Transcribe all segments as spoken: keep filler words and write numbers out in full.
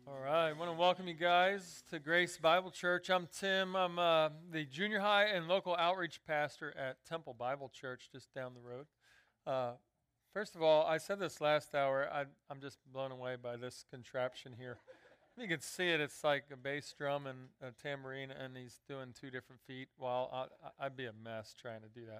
All right, I want to welcome you guys to Grace Bible Church. I'm Tim. I'm uh, the junior high and local outreach pastor at Temple Bible Church just down the road. Uh, first of all, I said this last hour, I, I'm just blown away by this contraption here. You can see it, it's like a bass drum and a tambourine, and he's doing two different feet. While I, I'd be a mess trying to do that.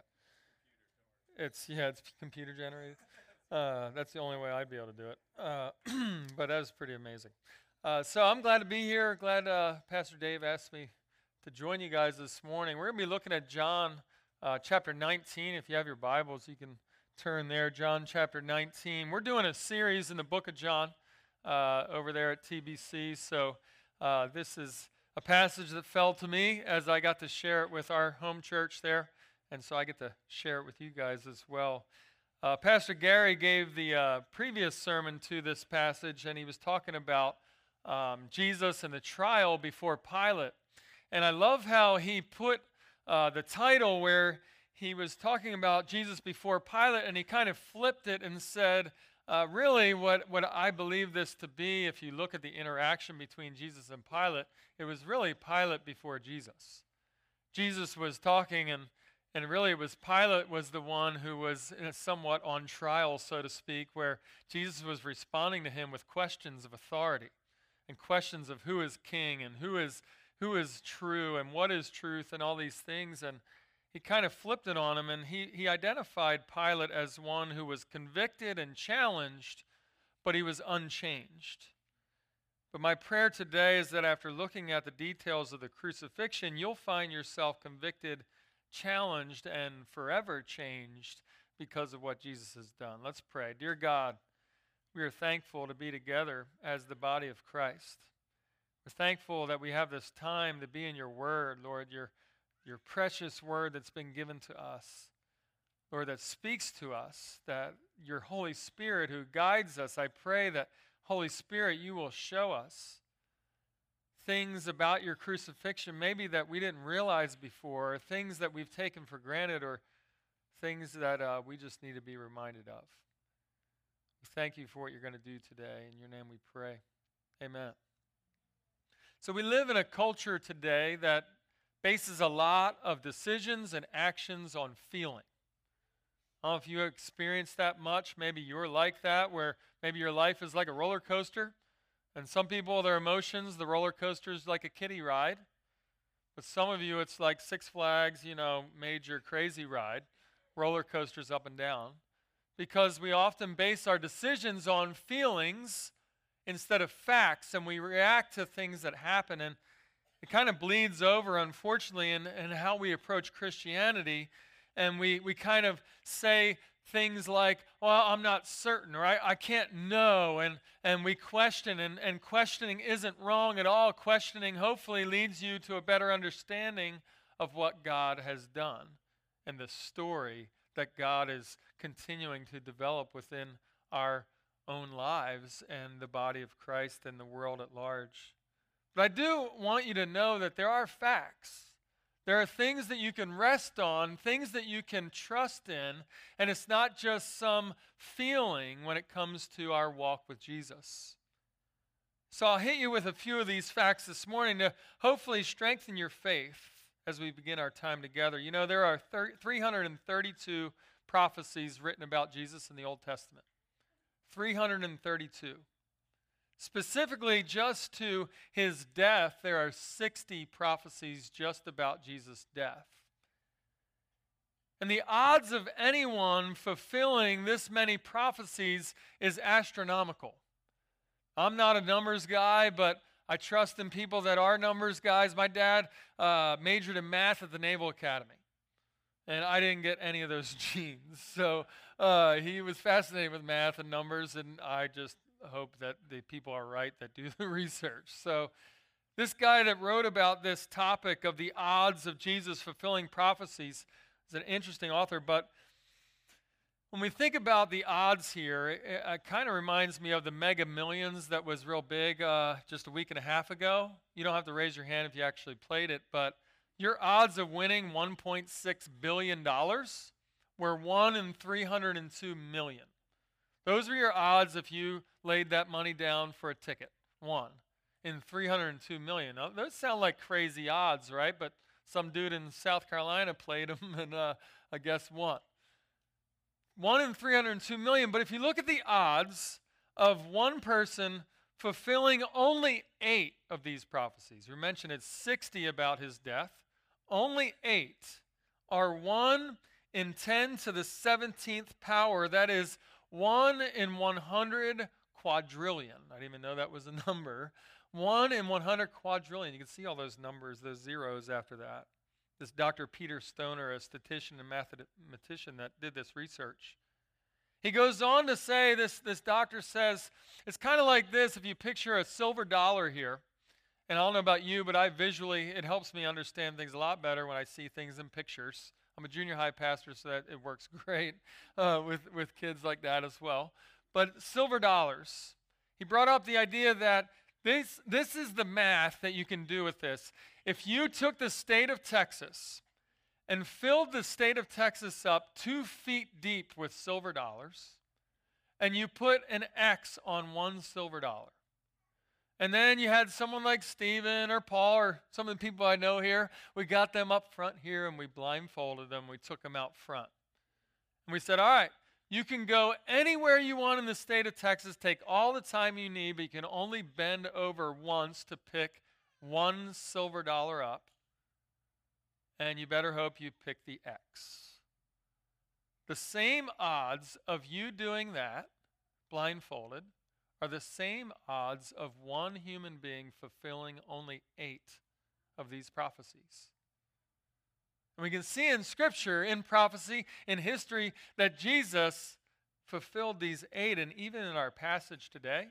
It's, yeah, it's computer generated. Uh, that's the only way I'd be able to do it. Uh, but that was pretty amazing. Uh, so I'm glad to be here. Glad uh, Pastor Dave asked me to join you guys this morning. We're going to be looking at John uh, chapter nineteen. If you have your Bibles, you can turn there. John chapter nineteen. We're doing a series in the book of John uh, over there at T B C. So uh, this is a passage that fell to me as I got to share it with our home church there. And so I get to share it with you guys as well. Uh, Pastor Gary gave the uh, previous sermon to this passage, and he was talking about Um, Jesus and the trial before Pilate. And I love how he put uh, the title where he was talking about Jesus before Pilate, and he kind of flipped it and said, uh, really what, what I believe this to be, if you look at the interaction between Jesus and Pilate, it was really Pilate before Jesus. Jesus was talking, and, and really it was Pilate was the one who was somewhat on trial, so to speak, where Jesus was responding to him with questions of authority and questions of who is king and who is who is true and what is truth and all these things. And he kind of flipped it on him, and he, he identified Pilate as one who was convicted and challenged, but he was unchanged. But my prayer today is that after looking at the details of the crucifixion, you'll find yourself convicted, challenged, and forever changed because of what Jesus has done. Let's pray. Dear God, we are thankful to be together as the body of Christ. We're thankful that we have this time to be in your word, Lord, your, your precious word that's been given to us. Lord, that speaks to us, that your Holy Spirit who guides us, I pray that, Holy Spirit, you will show us things about your crucifixion, maybe that we didn't realize before, or things that we've taken for granted, or things that uh, we just need to be reminded of. Thank you for what you're going to do today. In your name we pray. Amen. So we live in a culture today that bases a lot of decisions and actions on feeling. I don't know if you experience that much. Maybe you're like that, where maybe your life is like a roller coaster. And some people, their emotions, the roller coaster is like a kiddie ride. But some of you, it's like Six Flags, you know, major crazy ride. Roller coasters up and down. Because we often base our decisions on feelings instead of facts, and we react to things that happen, and it kind of bleeds over, unfortunately, in, in how we approach Christianity, and we, we kind of say things like, well, I'm not certain, or I, I can't know, and, and we question, and, and questioning isn't wrong at all. Questioning hopefully leads you to a better understanding of what God has done and the story that God is continuing to develop within our own lives and the body of Christ and the world at large. But I do want you to know that there are facts. There are things that you can rest on, things that you can trust in, and it's not just some feeling when it comes to our walk with Jesus. So I'll hit you with a few of these facts this morning to hopefully strengthen your faith as we begin our time together. You know, there are three hundred thirty-two prophecies written about Jesus in the Old Testament. three hundred thirty-two. Specifically, just to his death, there are sixty prophecies just about Jesus' death. And the odds of anyone fulfilling this many prophecies is astronomical. I'm not a numbers guy, but I trust in people that are numbers guys. My dad uh, majored in math at the Naval Academy, and I didn't get any of those genes. So uh, he was fascinated with math and numbers, and I just hope that the people are right that do the research. So this guy that wrote about this topic of the odds of Jesus fulfilling prophecies is an interesting author, but when we think about the odds here, it, it kind of reminds me of the Mega Millions that was real big uh, just a week and a half ago. You don't have to raise your hand if you actually played it, but your odds of winning one point six billion dollars were one in three hundred two million. Those were your odds if you laid that money down for a ticket. One. in three hundred two million. Now, those sound like crazy odds, right? But some dude in South Carolina played them and uh, I guess won. one in three hundred two million. But if you look at the odds of one person fulfilling only eight of these prophecies, we mentioned it's sixty about his death, only eight are one in ten to the seventeenth power. That is one in one hundred quadrillion. I didn't even know that was a number. one in one hundred quadrillion. You can see all those numbers, those zeros after that. This Doctor Peter Stoner, a statistician and mathematician that did this research. He goes on to say, this, this doctor says, it's kind of like this. If you picture a silver dollar here, and I don't know about you, but I visually, it helps me understand things a lot better when I see things in pictures. I'm a junior high pastor, so that it works great uh, with, with kids like that as well. But silver dollars. He brought up the idea that this, this is the math that you can do with this. If you took the state of Texas and filled the state of Texas up two feet deep with silver dollars, and you put an X on one silver dollar, and then you had someone like Stephen or Paul or some of the people I know here, we got them up front here and we blindfolded them, we took them out front. And we said, all right, you can go anywhere you want in the state of Texas, take all the time you need, but you can only bend over once to pick one silver dollar up. And you better hope you pick the X. The same odds of you doing that, blindfolded, are the same odds of one human being fulfilling only eight of these prophecies. And we can see in Scripture, in prophecy, in history, that Jesus fulfilled these eight. And even in our passage today,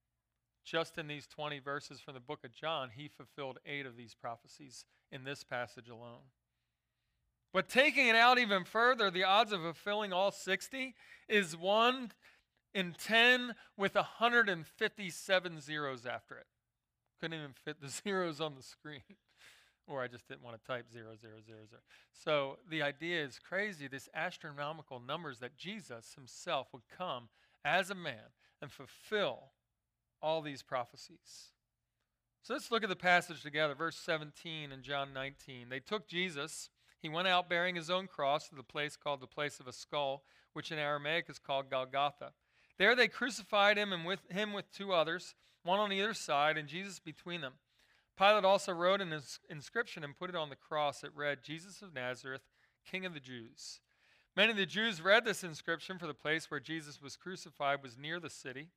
just in these twenty verses from the book of John, he fulfilled eight of these prophecies in this passage alone. But taking it out even further, the odds of fulfilling all sixty is one in ten with one hundred fifty-seven zeros after it. Couldn't even fit the zeros on the screen. Or I just didn't want to type zero, zero, zero, zero. So the idea is crazy, this astronomical numbers that Jesus himself would come as a man and fulfill all these prophecies. So let's look at the passage together. Verse seventeen in John nineteen. They took Jesus. He went out bearing his own cross to the place called the place of a skull, which in Aramaic is called Golgotha. There they crucified him and with him with two others, one on either side, and Jesus between them. Pilate also wrote an inscription and put it on the cross. It read, Jesus of Nazareth, King of the Jews. Many of the Jews read this inscription, for the place where Jesus was crucified was near the city.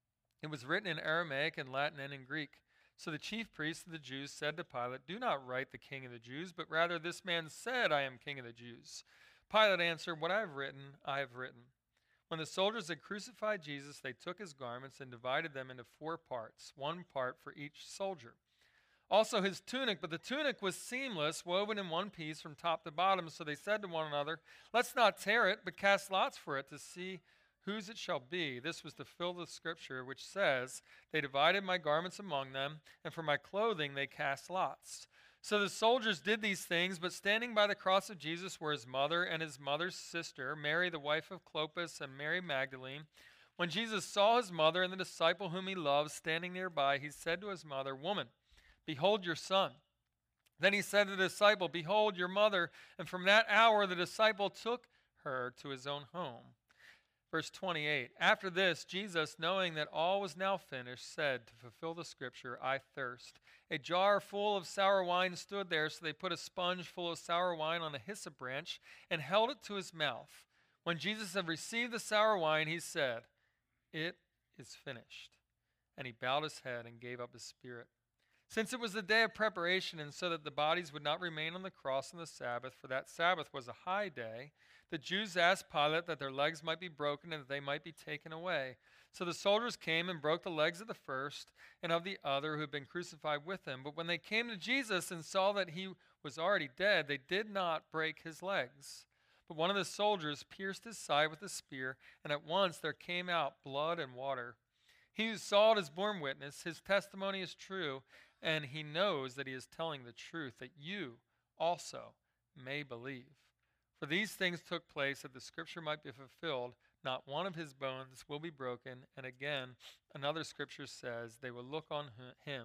It was written in Aramaic and Latin and in Greek. So the chief priests of the Jews said to Pilate, do not write the King of the Jews, but rather this man said, I am King of the Jews. Pilate answered, what I have written, I have written. When the soldiers had crucified Jesus, they took his garments and divided them into four parts, one part for each soldier. Also his tunic, but the tunic was seamless, woven in one piece from top to bottom. So they said to one another, let's not tear it, but cast lots for it to see whose it shall be. This was to fill the scripture, which says, they divided my garments among them, and for my clothing they cast lots. So the soldiers did these things, but standing by the cross of Jesus were his mother and his mother's sister, Mary the wife of Clopas and Mary Magdalene. When Jesus saw his mother and the disciple whom he loved standing nearby, he said to his mother, woman, behold your son. Then he said to the disciple, behold your mother. And from that hour the disciple took her to his own home. Verse twenty-eight, after this, Jesus, knowing that all was now finished, said, to fulfill the scripture, I thirst. A jar full of sour wine stood there, so they put a sponge full of sour wine on a hyssop branch and held it to his mouth. When Jesus had received the sour wine, he said, it is finished. And he bowed his head and gave up his spirit. Since it was the day of preparation, and so that the bodies would not remain on the cross on the Sabbath, for that Sabbath was a high day, the Jews asked Pilate that their legs might be broken and that they might be taken away. So the soldiers came and broke the legs of the first and of the other who had been crucified with him. But when they came to Jesus and saw that he was already dead, they did not break his legs. But one of the soldiers pierced his side with a spear, and at once there came out blood and water. He who saw it is borne witness. His testimony is true, and he knows that he is telling the truth, that you also may believe. For these things took place that the scripture might be fulfilled. Not one of his bones will be broken. And again, another scripture says, they will look on him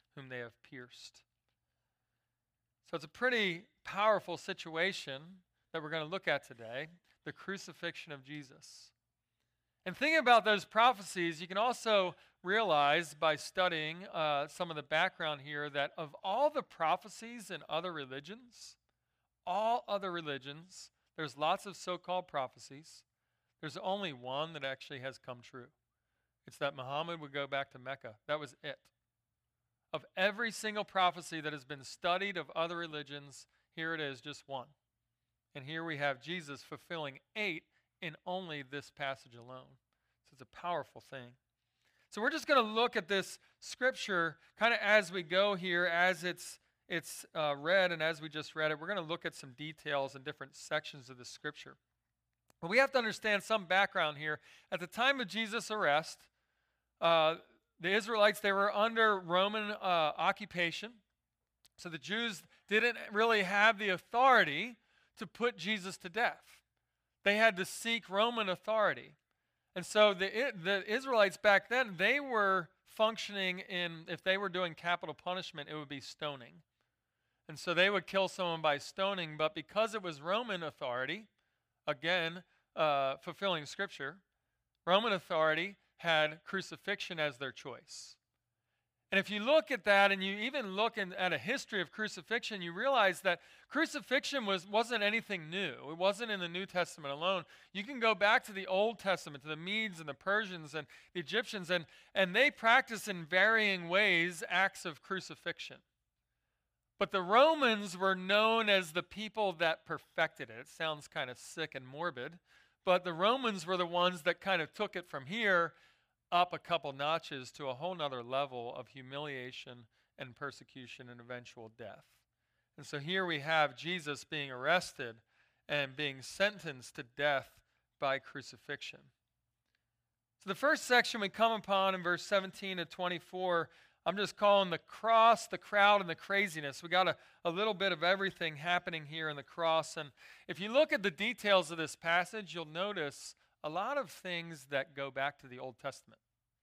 whom they have pierced. So it's a pretty powerful situation that we're going to look at today, the crucifixion of Jesus. And thinking about those prophecies, you can also realize by studying uh, some of the background here that of all the prophecies in other religions, all other religions, there's lots of so-called prophecies. There's only one that actually has come true. It's that Muhammad would go back to Mecca. That was it. Of every single prophecy that has been studied of other religions, here it is, just one. And here we have Jesus fulfilling eight in only this passage alone. So it's a powerful thing. So we're just going to look at this scripture kind of as we go here, as it's it's uh, read, and as we just read it, we're going to look at some details in different sections of the scripture. But we have to understand some background here. At the time of Jesus' arrest, uh, the Israelites, they were under Roman uh, occupation. So the Jews didn't really have the authority to put Jesus to death. They had to seek Roman authority. And so the, the Israelites back then, they were functioning in, if they were doing capital punishment, it would be stoning. And so they would kill someone by stoning, but because it was Roman authority, again, uh, fulfilling Scripture, Roman authority had crucifixion as their choice. And if you look at that and you even look in, at a history of crucifixion, you realize that crucifixion was, wasn't anything new. It wasn't in the New Testament alone. You can go back to the Old Testament, to the Medes and the Persians and the Egyptians, and, and they practiced in varying ways acts of crucifixion. But the Romans were known as the people that perfected it. It sounds kind of sick and morbid, but the Romans were the ones that kind of took it from here up a couple notches to a whole nother level of humiliation and persecution and eventual death. And so here we have Jesus being arrested and being sentenced to death by crucifixion. So the first section we come upon in verse seventeen to twenty-four, I'm just calling the cross, the crowd, and the craziness. We got a, a little bit of everything happening here in the cross. And if you look at the details of this passage, you'll notice a lot of things that go back to the Old Testament.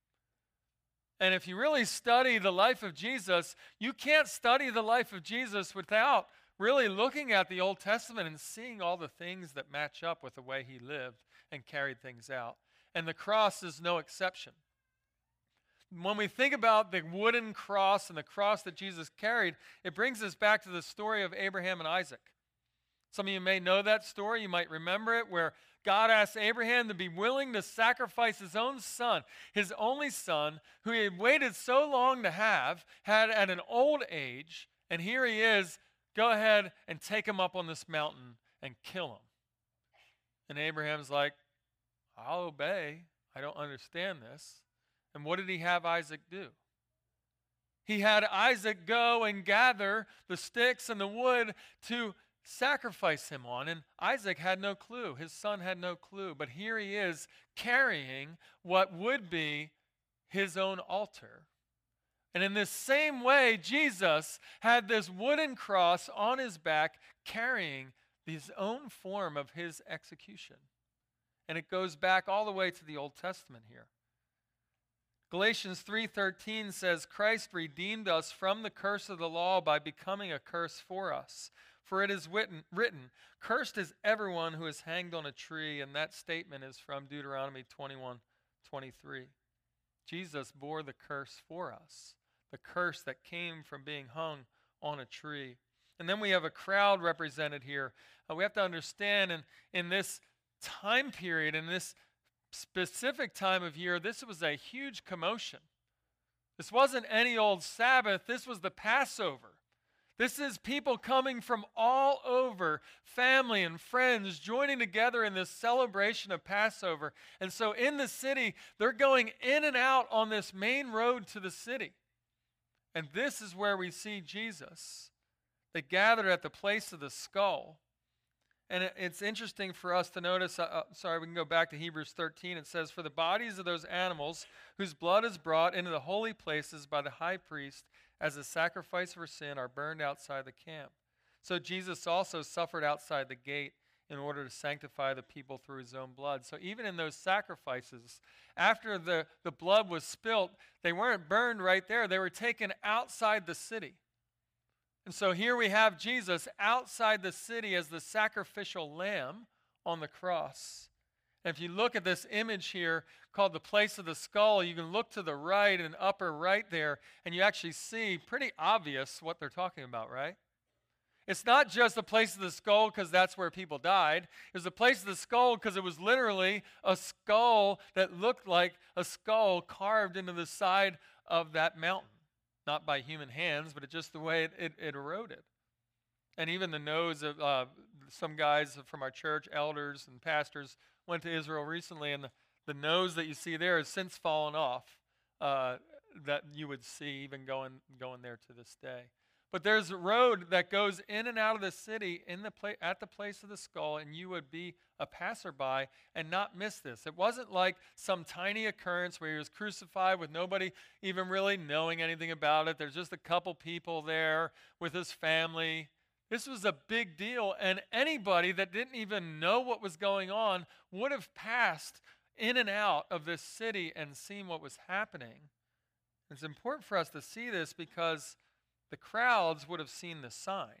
And if you really study the life of Jesus, you can't study the life of Jesus without really looking at the Old Testament and seeing all the things that match up with the way he lived and carried things out. And the cross is no exception. When we think about the wooden cross and the cross that Jesus carried, it brings us back to the story of Abraham and Isaac. Some of you may know that story. You might remember it, where God asked Abraham to be willing to sacrifice his own son, his only son, who he had waited so long to have, had at an old age, and here he is, go ahead and take him up on this mountain and kill him. And Abraham's like, I'll obey. I don't understand this. And what did he have Isaac do? He had Isaac go and gather the sticks and the wood to sacrifice him on. And Isaac had no clue. His son had no clue. But here he is carrying what would be his own altar. And in this same way, Jesus had this wooden cross on his back carrying his own form of his execution. And it goes back all the way to the Old Testament here. Galatians three thirteen says, Christ redeemed us from the curse of the law by becoming a curse for us. For it is written, written, cursed is everyone who is hanged on a tree. And that statement is from Deuteronomy twenty-one twenty-three. Jesus bore the curse for us, the curse that came from being hung on a tree. And then we have a crowd represented here. Uh, we have to understand in, in this time period, in this specific time of year, this was a huge commotion. This wasn't any old Sabbath. This was the Passover. This is people coming from all over, family and friends joining together in this celebration of Passover. And so in the city, they're going in and out on this main road to the city. And this is where we see Jesus. They gathered at the place of the skull. And it, it's interesting for us to notice, uh, uh, sorry, we can go back to Hebrews thirteen. It says, for the bodies of those animals whose blood is brought into the holy places by the high priest as a sacrifice for sin are burned outside the camp. So Jesus also suffered outside the gate in order to sanctify the people through his own blood. So even in those sacrifices, after the, the blood was spilt, they weren't burned right there. They were taken outside the city. And so here we have Jesus outside the city as the sacrificial lamb on the cross. And if you look at this image here called the place of the skull, you can look to the right and upper right there, and you actually see pretty obvious what they're talking about, right? It's not just the place of the skull because that's where people died. It was the place of the skull because it was literally a skull that looked like a skull carved into the side of that mountain. Not by human hands, but it just the way it, it, it eroded. And even the nose of uh, some guys from our church, elders and pastors, went to Israel recently, and the, the nose that you see there has since fallen off, uh, that you would see even going, going there to this day. But there's a road that goes in and out of the city in the pla- at the place of the skull, and you would be a passerby and not miss this. It wasn't like some tiny occurrence where he was crucified with nobody even really knowing anything about it. There's just a couple people there with his family. This was a big deal, and anybody that didn't even know what was going on would have passed in and out of this city and seen what was happening. It's important for us to see this because the crowds would have seen the sign,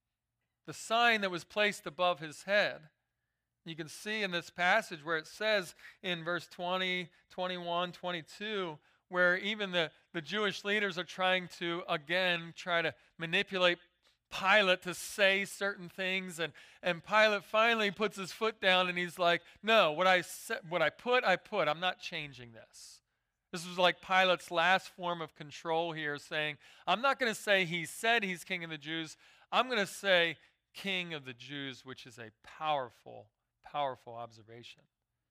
the sign that was placed above his head. You can see in this passage where it says in verse twenty, twenty-one, twenty-two, where even the, the Jewish leaders are trying to, again, try to manipulate Pilate to say certain things, and, and Pilate finally puts his foot down and he's like, no, what I, sa- what I put, I put. I'm not changing this. This was like Pilate's last form of control here, saying, I'm not going to say he said he's king of the Jews. I'm going to say king of the Jews, which is a powerful, powerful observation.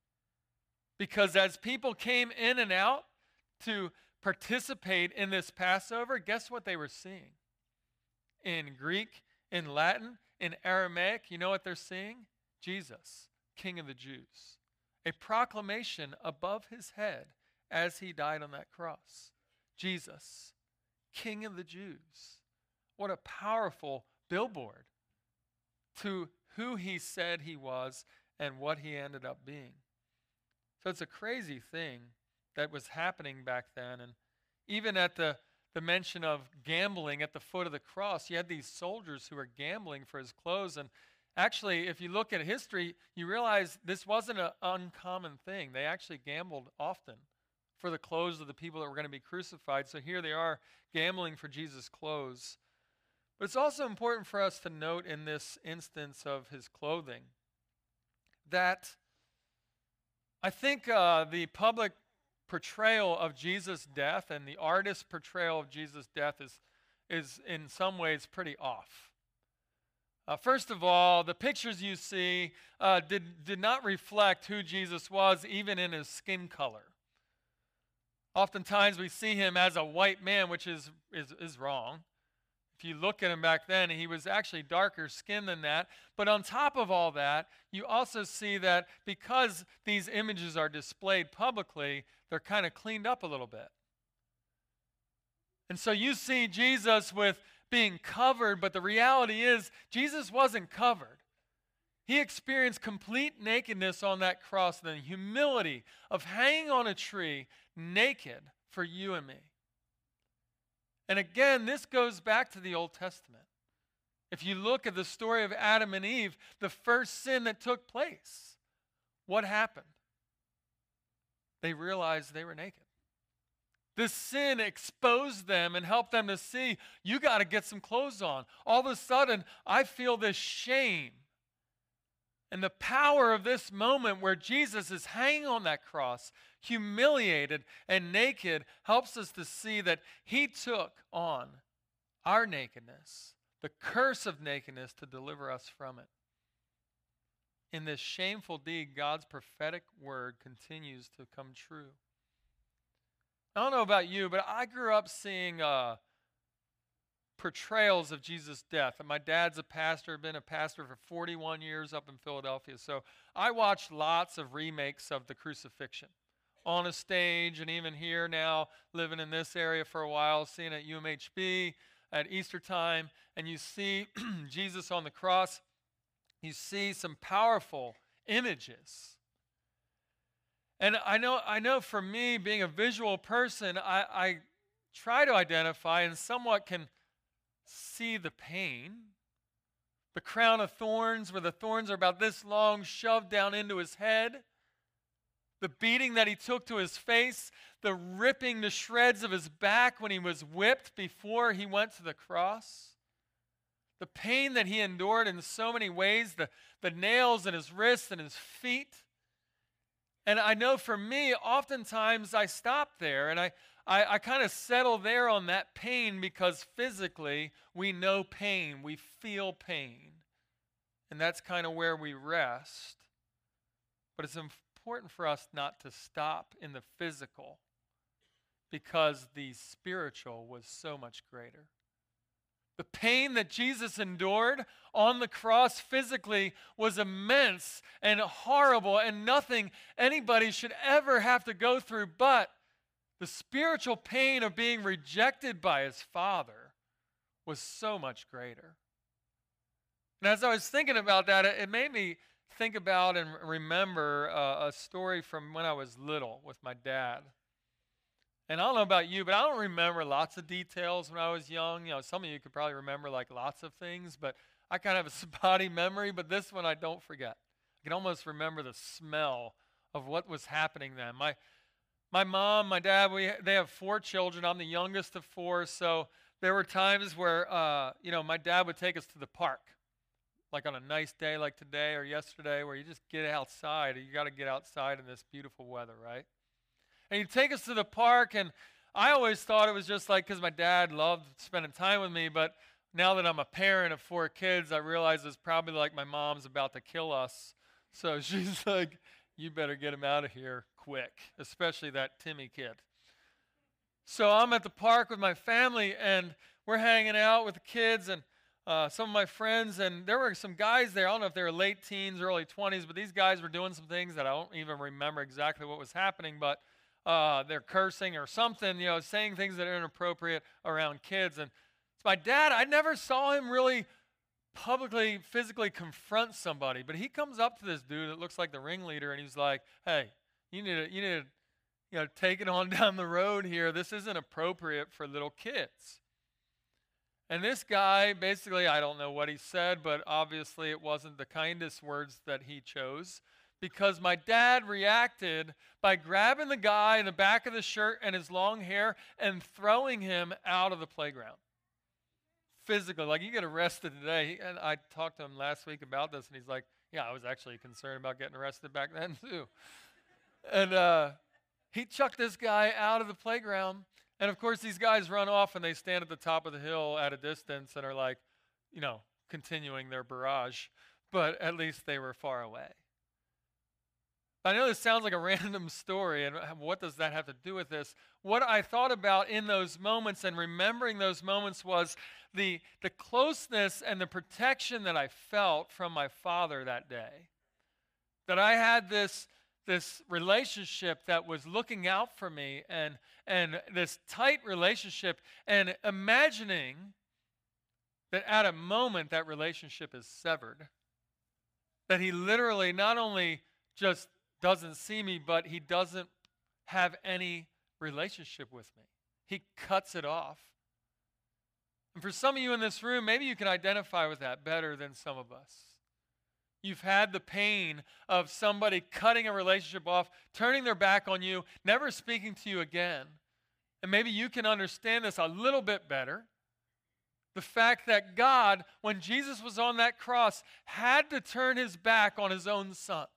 Because as people came in and out to participate in this Passover, guess what they were seeing? In Greek, in Latin, in Aramaic, you know what they're seeing? Jesus, king of the Jews. A proclamation above his head as he died on that cross. Jesus, King of the Jews. What a powerful billboard to who he said he was and what he ended up being. So it's a crazy thing that was happening back then. And even at the, the mention of gambling at the foot of the cross, you had these soldiers who were gambling for his clothes. And actually, if you look at history, you realize this wasn't an uncommon thing. They actually gambled often for the clothes of the people that were going to be crucified. So here they are gambling for Jesus' clothes. But it's also important for us to note in this instance of his clothing that I think uh, the public portrayal of Jesus' death and the artist's portrayal of Jesus' death is, is in some ways pretty off. Uh, first of all, the pictures you see uh, did, did not reflect who Jesus was, even in his skin color. Oftentimes we see him as a white man, which is, is, is wrong. If you look at him back then, he was actually darker skinned than that. But on top of all that, you also see that because these images are displayed publicly, they're kind of cleaned up a little bit. And so you see Jesus with being covered, but the reality is Jesus wasn't covered. He experienced complete nakedness on that cross, the humility of hanging on a tree naked for you and me. And again, this goes back to the Old Testament. If you look at the story of Adam and Eve, the first sin that took place, what happened? They realized they were naked. This sin exposed them and helped them to see, you got to get some clothes on. All of a sudden, I feel this shame. And the power of this moment where Jesus is hanging on that cross, humiliated and naked, helps us to see that he took on our nakedness, the curse of nakedness, to deliver us from it. In this shameful deed, God's prophetic word continues to come true. I don't know about you, but I grew up seeing uh, portrayals of Jesus' death. And my dad's a pastor, been a pastor for forty-one years up in Philadelphia. So I watched lots of remakes of the crucifixion on a stage, and even here now, living in this area for a while, seeing at U M H B at Easter time, and you see Jesus on the cross. you see some powerful images. And I know, I know for me, being a visual person, I, I try to identify and somewhat can see the pain. The crown of thorns, where the thorns are about this long, shoved down into his head. The beating that he took to his face. The ripping to shreds of his back when he was whipped before he went to the cross. The pain that he endured in so many ways. The, the nails in his wrists and his feet. And I know for me, oftentimes I stop there and I, I, I kind of settle there on that pain because physically we know pain, we feel pain. And that's kind of where we rest. But it's important for us not to stop in the physical because the spiritual was so much greater. The pain that Jesus endured on the cross physically was immense and horrible and nothing anybody should ever have to go through, but the spiritual pain of being rejected by his Father was so much greater. And as I was thinking about that, it, it made me think about and remember uh, a story from when I was little with my dad. And I don't know about you, but I don't remember lots of details when I was young. You know, some of you could probably remember like lots of things, but I kind of have a spotty memory, but this one I don't forget. I can almost remember the smell of what was happening then. My my mom, my dad, we they have four children. I'm the youngest of four, so there were times where uh, you know, my dad would take us to the park. Like on a nice day like today or yesterday where you just get outside. You got to get outside in this beautiful weather, right? And he'd take us to the park, and I always thought it was just like because my dad loved spending time with me, but now that I'm a parent of four kids, I realize it's probably like my mom's about to kill us. So she's like, you better get him out of here quick, especially that Timmy kid. So I'm at the park with my family, and we're hanging out with the kids and uh, some of my friends, and there were some guys there. I don't know if they were late teens, early twenties, but these guys were doing some things that I don't even remember exactly what was happening, but Uh, they're cursing or something, you know, saying things that are inappropriate around kids. And it's my dad, I never saw him really publicly, physically confront somebody, but he comes up to this dude that looks like the ringleader, and he's like, hey, you need to, you need to, you know, take it on down the road here. This isn't appropriate for little kids. And this guy, basically, I don't know what he said, but obviously it wasn't the kindest words that he chose. Because my dad reacted by grabbing the guy in the back of the shirt and his long hair and throwing him out of the playground. Physically, like you get arrested today. And I talked to him last week about this, and he's like, yeah, I was actually concerned about getting arrested back then too. And uh, he chucked this guy out of the playground. And of course, these guys run off and they stand at the top of the hill at a distance and are like, you know, continuing their barrage. But at least they were far away. I know this sounds like a random story, and what does that have to do with this? What I thought about in those moments and remembering those moments was the, the closeness and the protection that I felt from my father that day. That I had this, this relationship that was looking out for me, and, and this tight relationship, and imagining that at a moment that relationship is severed. That he literally not only just doesn't see me, but he doesn't have any relationship with me. He cuts it off. And for some of you in this room, maybe you can identify with that better than some of us. You've had the pain of somebody cutting a relationship off, turning their back on you, never speaking to you again. And maybe you can understand this a little bit better. The fact that God, when Jesus was on that cross, had to turn his back on his own son.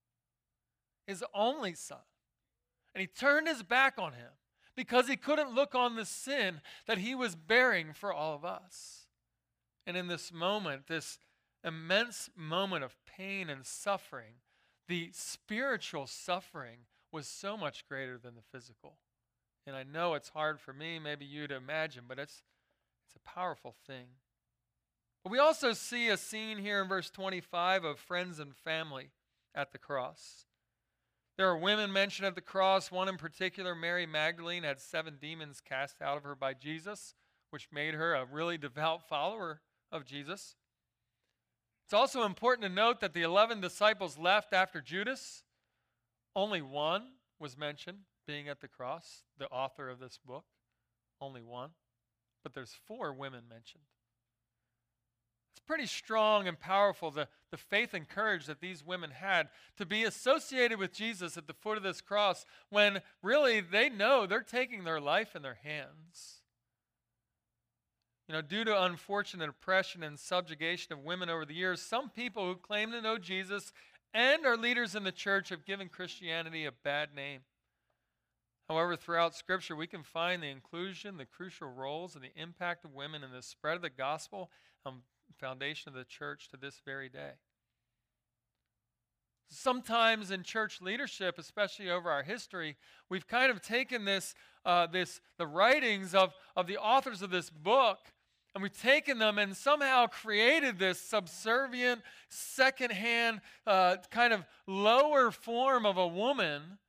His only son. And he turned his back on him because he couldn't look on the sin that he was bearing for all of us. And in this moment, this immense moment of pain and suffering, the spiritual suffering was so much greater than the physical. And I know it's hard for me, maybe you, to imagine, but it's, it's a powerful thing. But we also see a scene here in verse twenty-five of friends and family at the cross. There are women mentioned at the cross. One in particular, Mary Magdalene, had seven demons cast out of her by Jesus, which made her a really devout follower of Jesus. It's also important to note that the eleven disciples left after Judas. Only one was mentioned being at the cross, the author of this book. Only one. But there's four women mentioned. It's pretty strong and powerful, the, the faith and courage that these women had to be associated with Jesus at the foot of this cross when really they know they're taking their life in their hands. You know, due to unfortunate oppression and subjugation of women over the years, some people who claim to know Jesus and are leaders in the church have given Christianity a bad name. However, throughout Scripture, we can find the inclusion, the crucial roles, and the impact of women in the spread of the gospel and foundation of the church to this very day. Sometimes in church leadership, especially over our history, we've kind of taken this, uh, this the writings of, of the authors of this book, and we've taken them and somehow created this subservient, secondhand, uh, kind of lower form of a woman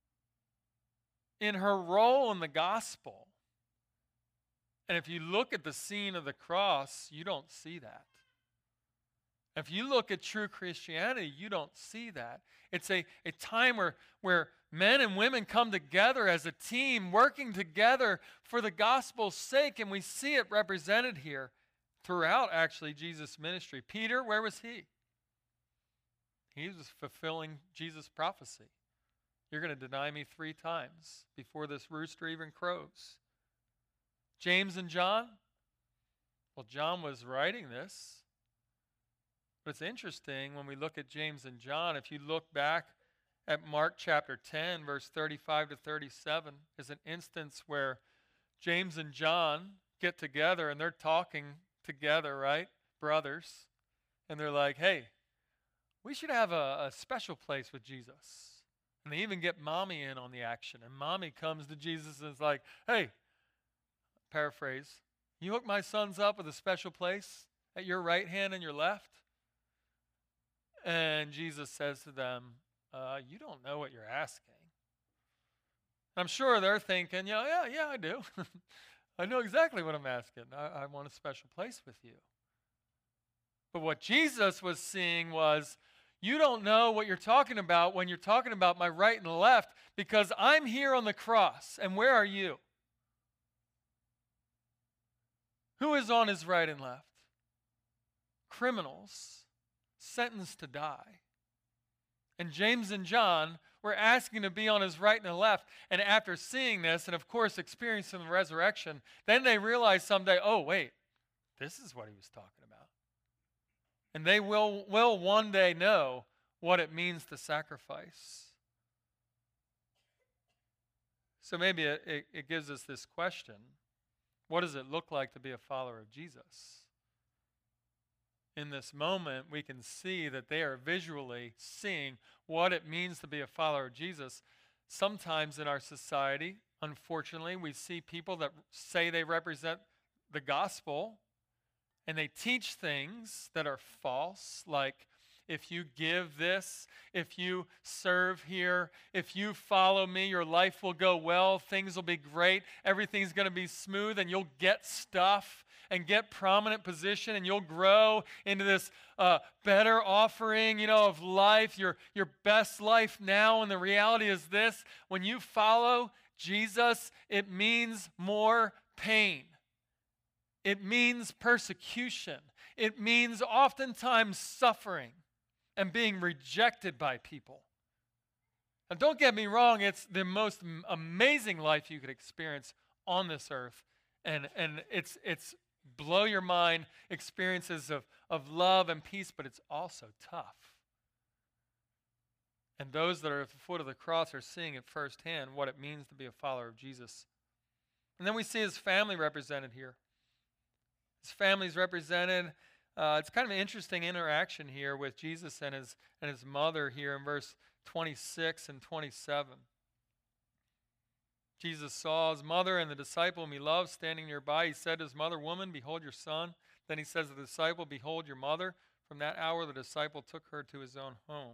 in her role in the gospel. And if you look at the scene of the cross, you don't see that. If you look at true Christianity, you don't see that. It's a, a time where, where men and women come together as a team, working together for the gospel's sake, and we see it represented here throughout, actually, Jesus' ministry. Peter, where was he? He was fulfilling Jesus' prophecy. You're going to deny me three times before this rooster even crows. James and John? Well, John was writing this. But it's interesting when we look at James and John, if you look back at Mark chapter ten, verse thirty-five to thirty-seven, is an instance where James and John get together and they're talking together, right? Brothers. And they're like, hey, we should have a, a special place with Jesus. And they even get mommy in on the action. And mommy comes to Jesus and is like, hey, paraphrase, you hook my sons up with a special place at your right hand and your left? And Jesus says to them, uh, you don't know what you're asking. I'm sure they're thinking, yeah, yeah, yeah, I do. I know exactly what I'm asking. I, I want a special place with you. But what Jesus was seeing was, you don't know what you're talking about when you're talking about my right and left, because I'm here on the cross, and where are you? Who is on his right and left? Criminals sentenced to die. And James and John were asking to be on his right and the left. And after seeing this, and of course experiencing the resurrection, then they realized someday, oh, wait, this is what he was talking about. And they will, will one day know what it means to sacrifice. So maybe it, it, it gives us this question. What does it look like to be a follower of Jesus? In this moment, we can see that they are visually seeing what it means to be a follower of Jesus. Sometimes in our society, unfortunately, we see people that say they represent the gospel, and they teach things that are false, like if you give this, if you serve here, if you follow me, your life will go well, things will be great, everything's going to be smooth, and you'll get stuff and get prominent position, and you'll grow into this uh, better offering, you know, of life, your, your best life now. And the reality is this: when you follow Jesus, it means more pain. It means persecution. It means oftentimes suffering and being rejected by people. Now, don't get me wrong, it's the most amazing life you could experience on this earth. And, and it's, it's blow your mind experiences of, of love and peace, but it's also tough. And those that are at the foot of the cross are seeing it firsthand, what it means to be a follower of Jesus. And then we see his family represented here. His family's represented. Uh, it's kind of an interesting interaction here with Jesus and his, and his mother here in verse twenty-six and twenty-seven. Jesus saw his mother and the disciple whom he loved standing nearby. He said to his mother, "Woman, behold your son." Then he says to the disciple, "Behold your mother." From that hour, the disciple took her to his own home.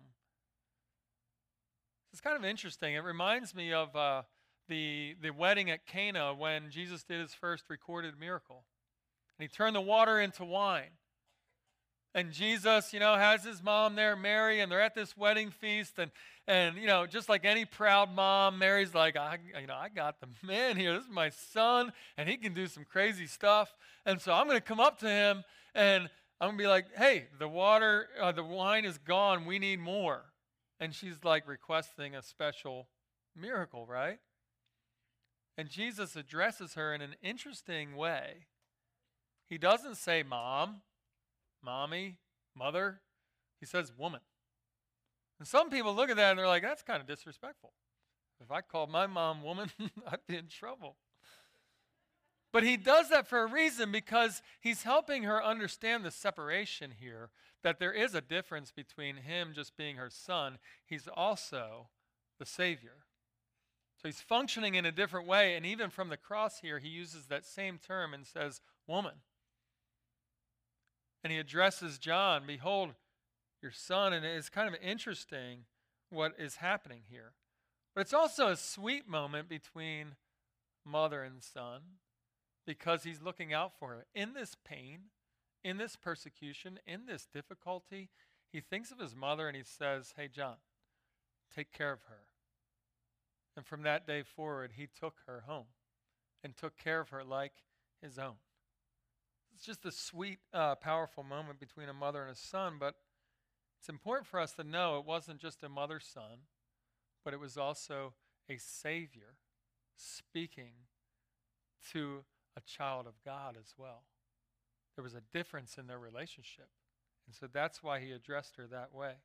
It's kind of interesting. It reminds me of uh, the, the wedding at Cana when Jesus did his first recorded miracle. And he turned the water into wine. And Jesus, you know, has his mom there, Mary, and they're at this wedding feast. And, and you know, just like any proud mom, Mary's like, I, you know, I got the man here. This is my son, and he can do some crazy stuff. And so I'm going to come up to him, and I'm going to be like, hey, the water, uh, the wine is gone. We need more. And she's like requesting a special miracle, right? And Jesus addresses her in an interesting way. He doesn't say mom, mommy, mother. He says woman. And some people look at that and they're like, that's kind of disrespectful. If I called my mom woman, I'd be in trouble. But he does that for a reason, because he's helping her understand the separation here, that there is a difference between him just being her son. He's also the Savior. So he's functioning in a different way, and even from the cross here, he uses that same term and says, woman. And he addresses John, behold, your son. And it's kind of interesting what is happening here. But it's also a sweet moment between mother and son, because he's looking out for her. In this pain, in this persecution, in this difficulty, he thinks of his mother and he says, hey, John, take care of her. And from that day forward, he took her home and took care of her like his own. It's just a sweet, uh, powerful moment between a mother and a son, but it's important for us to know it wasn't just a mother-son, but it was also a Savior speaking to a child of God as well. There was a difference in their relationship, and so that's why he addressed her that way.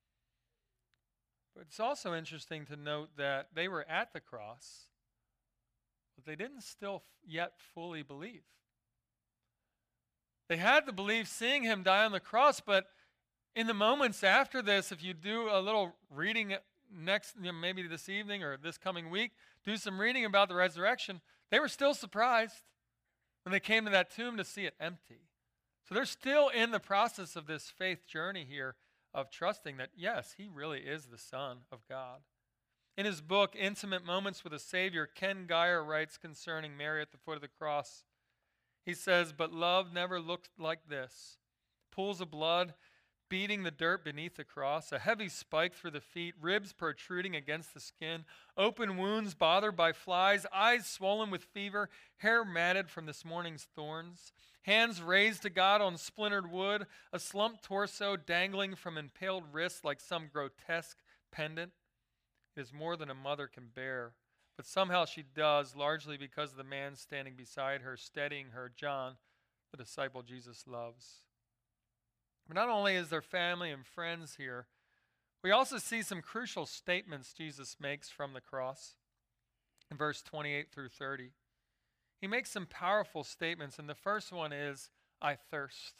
But it's also interesting to note that they were at the cross, but they didn't still yet fully believe. They had to believe seeing him die on the cross, but in the moments after this, if you do a little reading next, you know, maybe this evening or this coming week, do some reading about the resurrection, they were still surprised when they came to that tomb to see it empty. So they're still in the process of this faith journey here of trusting that, yes, he really is the Son of God. In his book, Intimate Moments with a Savior, Ken Geyer writes concerning Mary at the foot of the cross. He says, but love never looked like this. Pools of blood beating the dirt beneath the cross, a heavy spike through the feet, ribs protruding against the skin, open wounds bothered by flies, eyes swollen with fever, hair matted from this morning's thorns, hands raised to God on splintered wood, a slumped torso dangling from impaled wrists like some grotesque pendant. It is more than a mother can bear, but somehow she does, largely because of the man standing beside her, steadying her, John, the disciple Jesus loves. But not only is there family and friends here, we also see some crucial statements Jesus makes from the cross in verse twenty-eight through thirty. He makes some powerful statements, and the first one is, I thirst.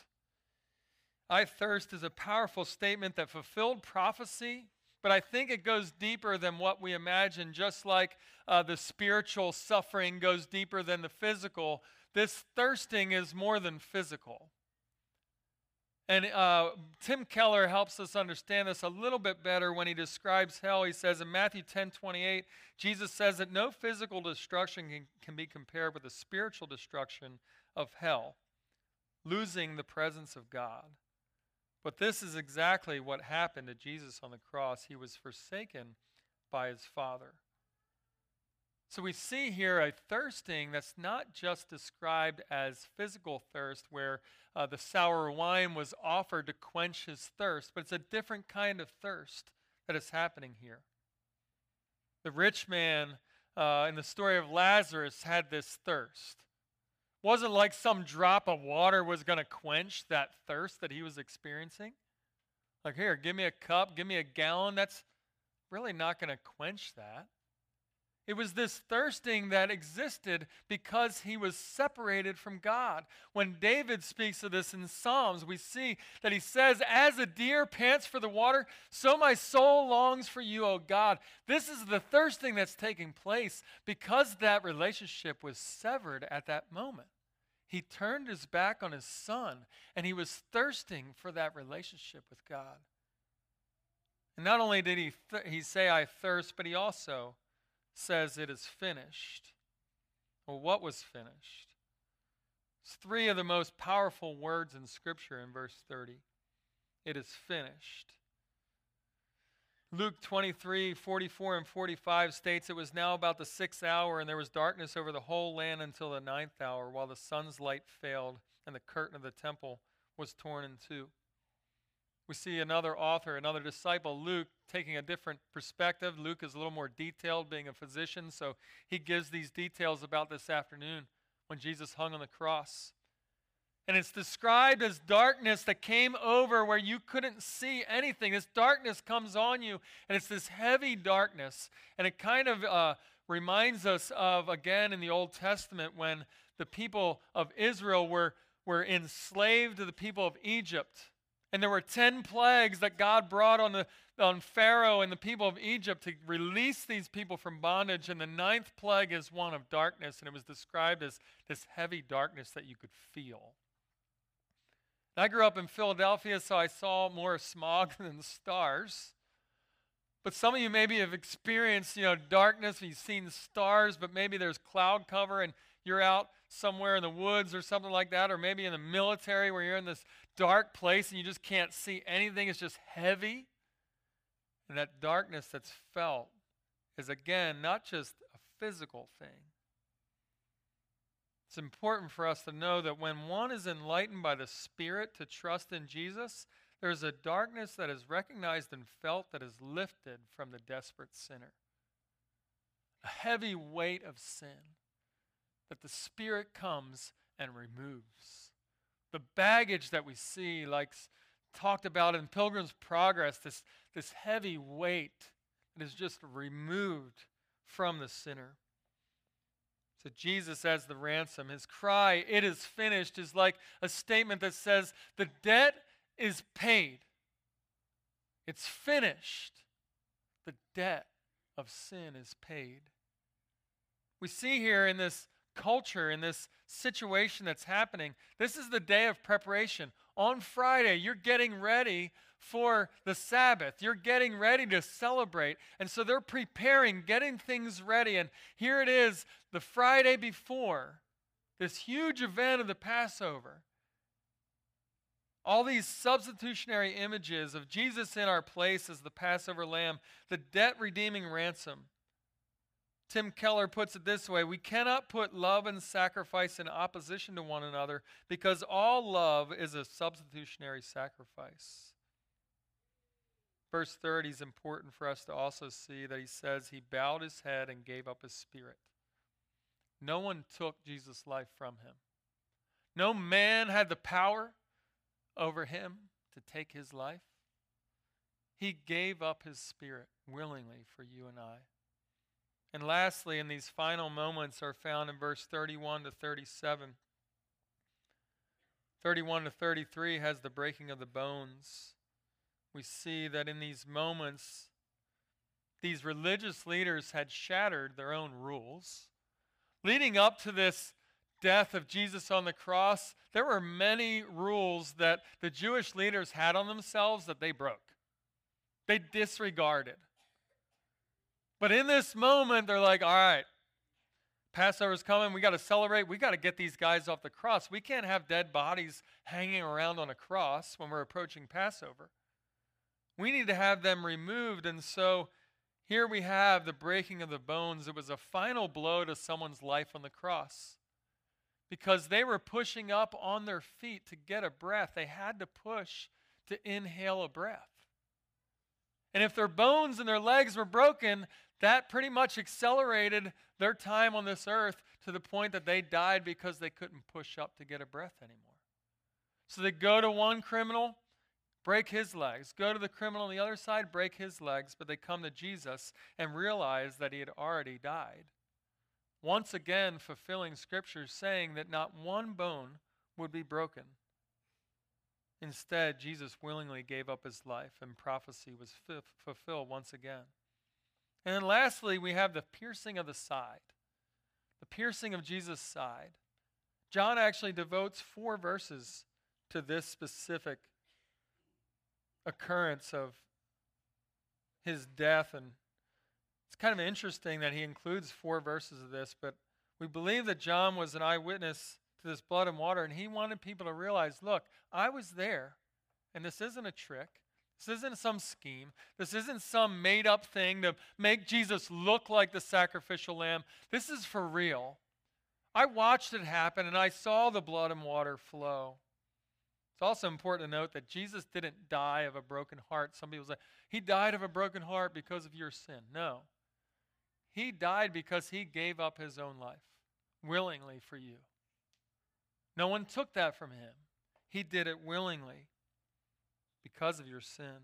I thirst is a powerful statement that fulfilled prophecy, but I think it goes deeper than what we imagine. Just like uh, the spiritual suffering goes deeper than the physical, this thirsting is more than physical. And uh, Tim Keller helps us understand this a little bit better when he describes hell. He says in Matthew ten twenty-eight, Jesus says that no physical destruction can, can be compared with the spiritual destruction of hell, losing the presence of God. But this is exactly what happened to Jesus on the cross. He was forsaken by his Father. So we see here a thirsting that's not just described as physical thirst, where uh, the sour wine was offered to quench his thirst, but it's a different kind of thirst that is happening here. The rich man uh, in the story of Lazarus had this thirst. It wasn't like some drop of water was going to quench that thirst that he was experiencing. Like, here, give me a cup, give me a gallon. That's really not going to quench that. It was this thirsting that existed because he was separated from God. When David speaks of this in Psalms, we see that he says, as a deer pants for the water, so my soul longs for you, O God. This is the thirsting that's taking place because that relationship was severed at that moment. He turned his back on his son, and he was thirsting for that relationship with God. And not only did he, th- he say, I thirst, but he also says it is finished. Well, what was finished? It's three of the most powerful words in Scripture in verse thirty. it is finished. Luke twenty-three, forty-four and forty-five states, it was now about the sixth hour, and there was darkness over the whole land until the ninth hour, while the sun's light failed, and the curtain of the temple was torn in two. We see another author, another disciple, Luke, taking a different perspective. Luke is a little more detailed, being a physician, so he gives these details about this afternoon when Jesus hung on the cross. And it's described as darkness that came over where you couldn't see anything. This darkness comes on you, and it's this heavy darkness. And it kind of uh, reminds us of, again, in the Old Testament, when the people of Israel were, were enslaved to the people of Egypt. And there were ten plagues that God brought on, the, on Pharaoh and the people of Egypt to release these people from bondage. And the ninth plague is one of darkness, and it was described as this heavy darkness that you could feel. I grew up in Philadelphia, so I saw more smog than stars. But some of you maybe have experienced, you know, darkness, you've seen stars, but maybe there's cloud cover and you're out somewhere in the woods or something like that, or maybe in the military where you're in this dark place and you just can't see anything. It's just heavy. And that darkness that's felt is, again, not just a physical thing. It's important for us to know that when one is enlightened by the Spirit to trust in Jesus, there's a darkness that is recognized and felt that is lifted from the desperate sinner. A heavy weight of sin that the Spirit comes and removes. The baggage that we see, like talked about in Pilgrim's Progress, this, this heavy weight that is just removed from the sinner. So Jesus as the ransom, his cry, "It is finished," is like a statement that says the debt is paid. It's finished. The debt of sin is paid. We see here in this culture, in this situation that's happening, this is the day of preparation. On Friday, you're getting ready for the Sabbath. You're getting ready to celebrate. And so they're preparing, getting things ready. And here it is, the Friday before this huge event of the Passover. All these substitutionary images of Jesus in our place as the Passover lamb, the debt-redeeming ransom. Tim Keller puts it this way: we cannot put love and sacrifice in opposition to one another because all love is a substitutionary sacrifice. Verse thirty is important for us to also see that he says he bowed his head and gave up his spirit. No one took Jesus' life from him. No man had the power over him to take his life. He gave up his spirit willingly for you and I. And lastly, in these final moments are found in verse thirty-one to thirty-seven. thirty-one to thirty-three has the breaking of the bones. We see that in these moments, these religious leaders had shattered their own rules. Leading up to this death of Jesus on the cross, there were many rules that the Jewish leaders had on themselves that they broke. They disregarded. But in this moment, they're like, all right, Passover's coming. We got to celebrate. We got to get these guys off the cross. We can't have dead bodies hanging around on a cross when we're approaching Passover. We need to have them removed. And so here we have the breaking of the bones. It was a final blow to someone's life on the cross because they were pushing up on their feet to get a breath. They had to push to inhale a breath. And if their bones and their legs were broken, that pretty much accelerated their time on this earth to the point that they died because they couldn't push up to get a breath anymore. So they go to one criminal, break his legs. Go to the criminal on the other side, break his legs. But they come to Jesus and realize that he had already died. Once again, fulfilling Scripture saying that not one bone would be broken. Instead, Jesus willingly gave up his life, and prophecy was f- fulfilled once again. And then lastly, we have the piercing of the side. The piercing of Jesus' side. John actually devotes four verses to this specific occurrence of his death. And it's kind of interesting that he includes four verses of this, but we believe that John was an eyewitness to this blood and water, and he wanted people to realize, look, I was there, And this isn't a trick. This isn't some scheme. This isn't some made-up thing to make Jesus look like the sacrificial lamb. This is for real. I watched it happen, and I saw the blood and water flow. It's also important to note that Jesus didn't die of a broken heart. Some people say, he died of a broken heart because of your sin. No. He died because he gave up his own life willingly for you. No one took that from him. He did it willingly because of your sin.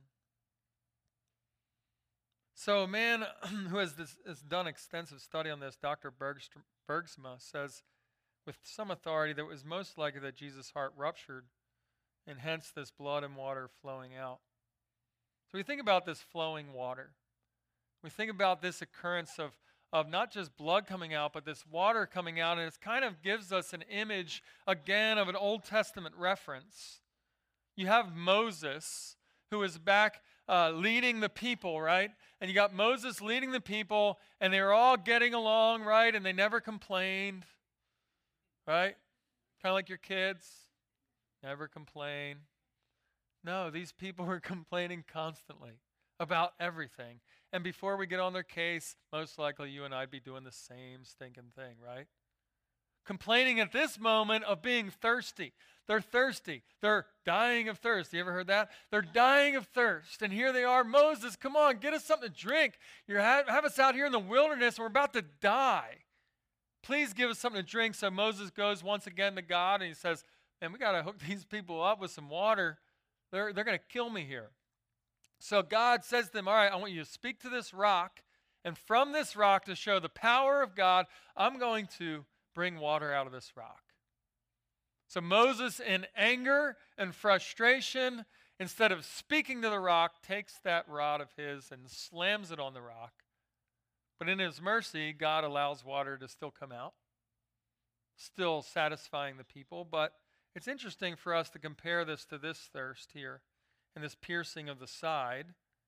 So a man who has, this, has done extensive study on this, Doctor Bergstr- Bergsma, says with some authority that it was most likely that Jesus' heart ruptured and hence this blood and water flowing out. So we think about this flowing water. We think about this occurrence of, of not just blood coming out, but this water coming out, and it kind of gives us an image, again, of an Old Testament reference. You have Moses, who is back uh, leading the people, right? And you got Moses leading the people, and they were all getting along, right? And they never complained, right? Kind of like your kids. Never complain. No, these people were complaining constantly about everything. And before we get on their case, most likely you and I'd be doing the same stinking thing, right? Complaining at this moment of being thirsty. They're thirsty. They're dying of thirst. You ever heard that? They're dying of thirst. And here they are. Moses, come on, get us something to drink. You have, have us out here in the wilderness and we're about to die. Please give us something to drink. So Moses goes once again to God and he says, man, we got to hook these people up with some water. They're, they're going to kill me here. So God says to them, all right, I want you to speak to this rock. And from this rock, to show the power of God, I'm going to bring water out of this rock. So Moses, in anger and frustration, instead of speaking to the rock, takes that rod of his and slams it on the rock. But in his mercy, God allows water to still come out, still satisfying the people. But it's interesting for us to compare this to this thirst here and this piercing of the side.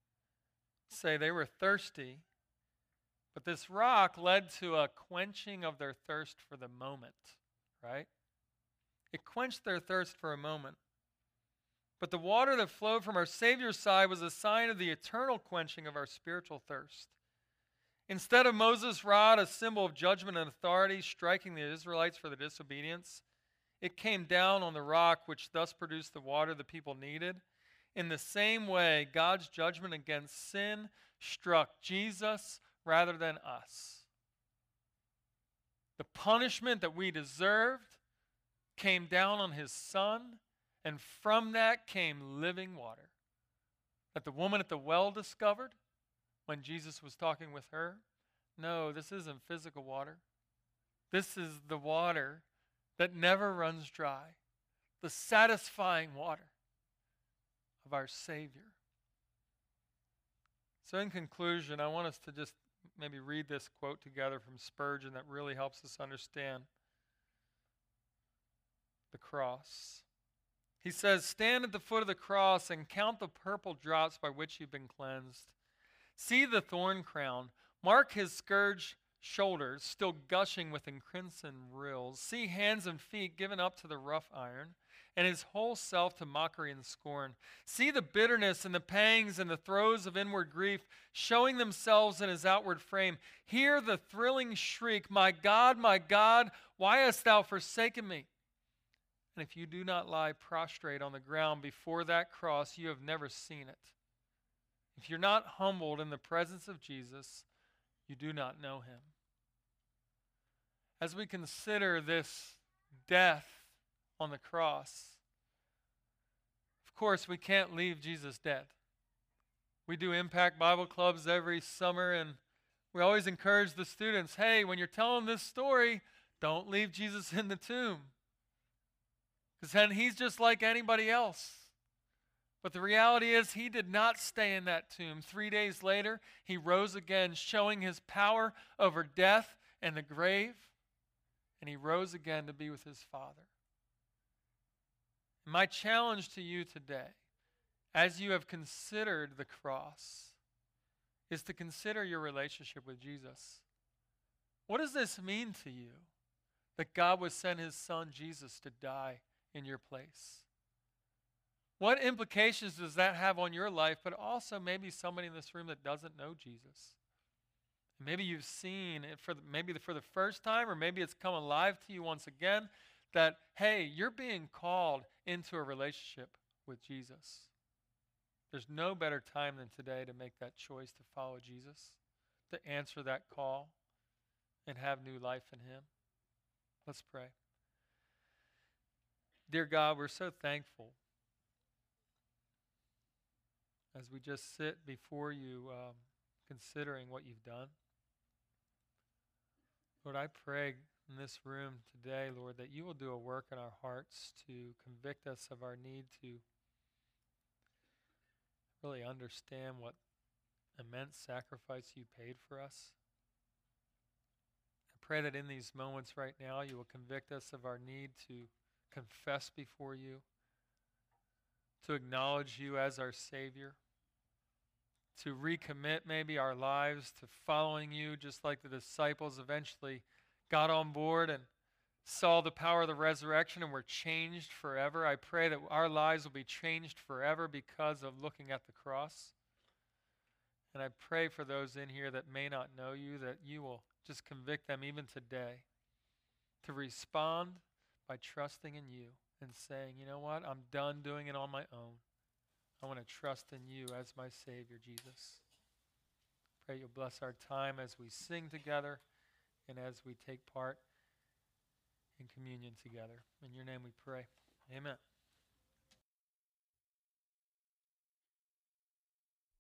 Say they were thirsty, but this rock led to a quenching of their thirst for the moment, right? It quenched their thirst for a moment. But the water that flowed from our Savior's side was a sign of the eternal quenching of our spiritual thirst. Instead of Moses' rod, a symbol of judgment and authority, striking the Israelites for their disobedience, it came down on the rock, which thus produced the water the people needed. In the same way, God's judgment against sin struck Jesus rather than us. The punishment that we deserved came down on his Son, and from that came living water that the woman at the well discovered when Jesus was talking with her. No, this isn't physical water. This is the water that never runs dry, the satisfying water of our Savior. So in conclusion, I want us to just maybe read this quote together from Spurgeon that really helps us understand the cross. He says, "Stand at the foot of the cross and count the purple drops by which you've been cleansed. See the thorn crown. Mark his scourged shoulders still gushing with crimson rills. See hands and feet given up to the rough iron, and his whole self to mockery and scorn. See the bitterness and the pangs and the throes of inward grief showing themselves in his outward frame. Hear the thrilling shriek, 'My God, my God, why hast thou forsaken me?' And if you do not lie prostrate on the ground before that cross, you have never seen it. If you're not humbled in the presence of Jesus, you do not know him." As we consider this death on the cross, of course, we can't leave Jesus dead. We do Impact Bible Clubs every summer, and we always encourage the students, hey, when you're telling this story, don't leave Jesus in the tomb. Because then he's just like anybody else. But the reality is he did not stay in that tomb. Three days later, he rose again, showing his power over death and the grave. And he rose again to be with his Father. My challenge to you today, as you have considered the cross, is to consider your relationship with Jesus. What does this mean to you? That God would send his Son Jesus to die in your place. What implications does that have on your life, but also maybe somebody in this room that doesn't know Jesus? Maybe you've seen it for the, maybe for the first time, or maybe it's come alive to you once again, that, hey, you're being called into a relationship with Jesus. There's no better time than today to make that choice to follow Jesus, to answer that call, and have new life in him. Let's pray. Dear God, we're so thankful as we just sit before you, um, considering what you've done. Lord, I pray in this room today, Lord, that you will do a work in our hearts to convict us of our need to really understand what immense sacrifice you paid for us. I pray that in these moments right now, you will convict us of our need to confess before you, to acknowledge you as our Savior, to recommit maybe our lives to following you, just like the disciples eventually got on board and saw the power of the resurrection and were changed forever. I pray that our lives will be changed forever because of looking at the cross. And I pray for those in here that may not know you, that you will just convict them even today to respond by trusting in you and saying, you know what, I'm done doing it on my own. I want to trust in you as my Savior, Jesus. Pray you'll bless our time as we sing together and as we take part in communion together. In your name we pray. Amen.